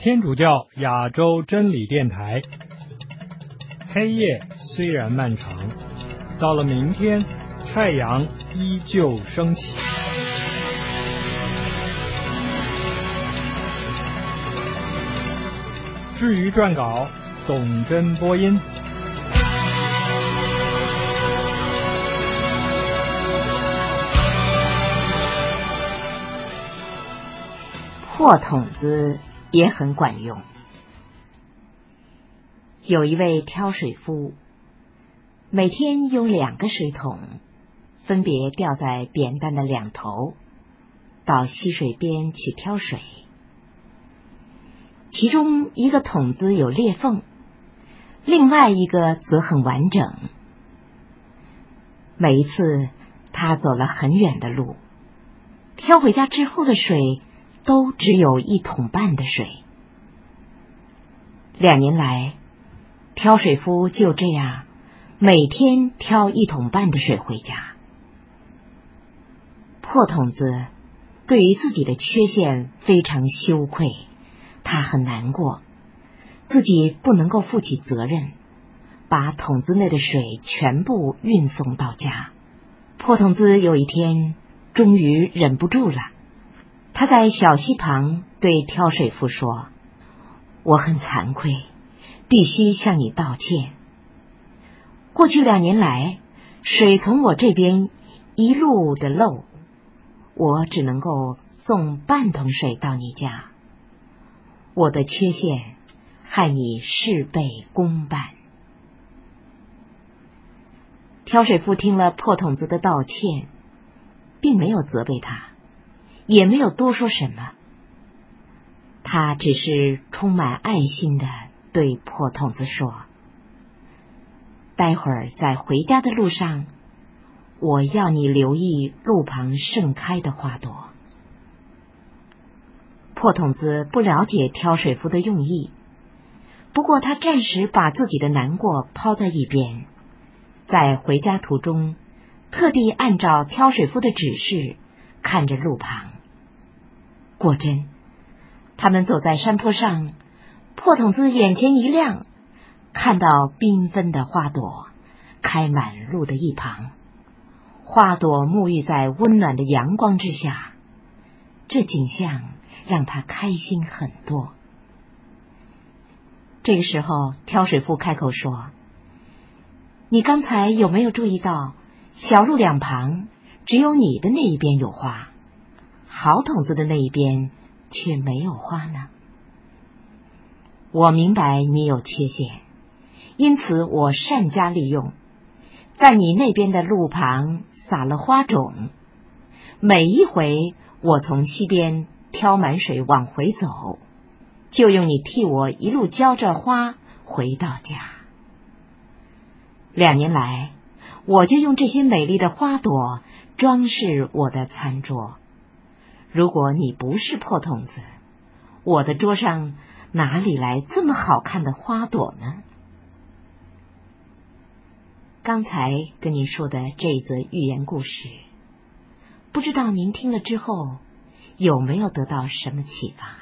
天主教亚洲真理电台。黑夜虽然漫长，到了明天，太阳依旧升起。至于撰稿，董真播音。 破筒子也很管用。有一位挑水夫，每天用2个水桶，分别吊在扁担的2头，到溪水边去挑水。其中一个桶子有裂缝，另外一个则很完整。每一次他走了很远的路，挑回家之后的水都只有1桶半的水。2年来，挑水夫就这样每天挑1桶半的水回家。破筒子对于自己的缺陷非常羞愧，他很难过，自己不能够负起责任，把桶子内的水全部运送到家。破筒子有一天终于忍不住了，他在小溪旁对挑水夫说：“我很惭愧，必须向你道歉。过去2年来，水从我这边一路的漏，我只能够送半桶水到你家。我的缺陷害你事倍功半。”挑水夫听了破筒子的道歉，并没有责备他，也没有多说什么，他只是充满爱心的对破筒子说：“待会儿在回家的路上，我要你留意路旁盛开的花朵。”破筒子不了解挑水夫的用意，不过他暂时把自己的难过抛在一边，在回家途中特地按照挑水夫的指示看着路旁。果真，他们走在山坡上，破筒子眼前一亮，看到缤纷的花朵开满路的一旁，花朵沐浴在温暖的阳光之下，这景象让他开心很多。这个时候，挑水夫开口说：“你刚才有没有注意到，小路2旁只有你的那一边有花，好筒子的那一边却没有花呢？我明白你有缺陷，因此我善加利用，在你那边的路旁撒了花种。每一回我从西边挑满水往回走，就用你替我一路浇着花回到家。2年来，我就用这些美丽的花朵装饰我的餐桌。如果你不是破筒子，我的桌上哪里来这么好看的花朵呢？”刚才跟您说的这一则寓言故事，不知道您听了之后有没有得到什么启发？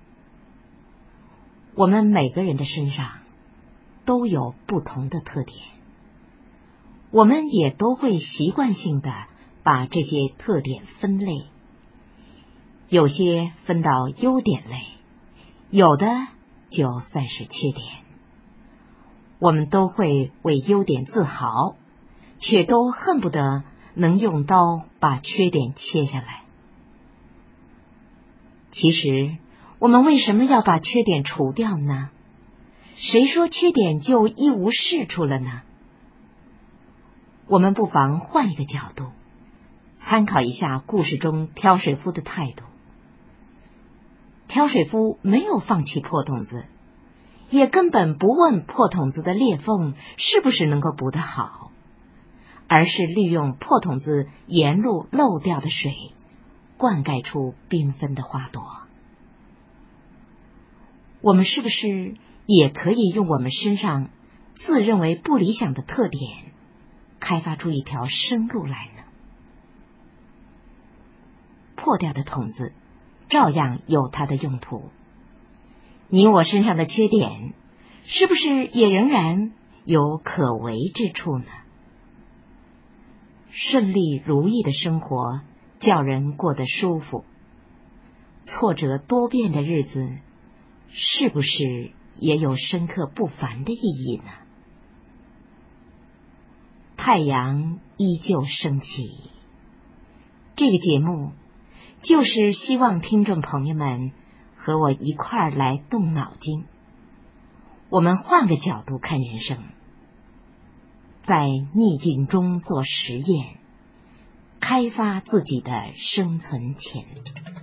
我们每个人的身上都有不同的特点，我们也都会习惯性的把这些特点分类，有些分到优点类，有的就算是缺点。我们都会为优点自豪，却都恨不得能用刀把缺点切下来。其实，我们为什么要把缺点除掉呢？谁说缺点就一无是处了呢？我们不妨换一个角度，参考一下故事中挑水夫的态度。挑水夫没有放弃破筒子，也根本不问破筒子的裂缝是不是能够补得好，而是利用破筒子沿路漏掉的水，灌溉出缤纷的花朵。我们是不是也可以用我们身上自认为不理想的特点，开发出一条生路来呢？破掉的筒子照样有它的用途。 你我身上的缺点，是不是也仍然有可为之处呢？顺利如意的生活叫人过得舒服，挫折多变的日子，是不是也有深刻不凡的意义呢？太阳依旧升起。这个节目就是希望听众朋友们和我一块儿来动脑筋，我们换个角度看人生，在逆境中做实验，开发自己的生存潜力。